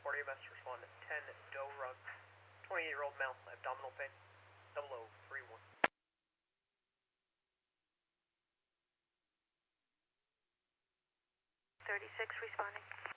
report EMS to respond to 10 Doe Rug, 28-year-old male, abdominal pain, 0031. 36 responding.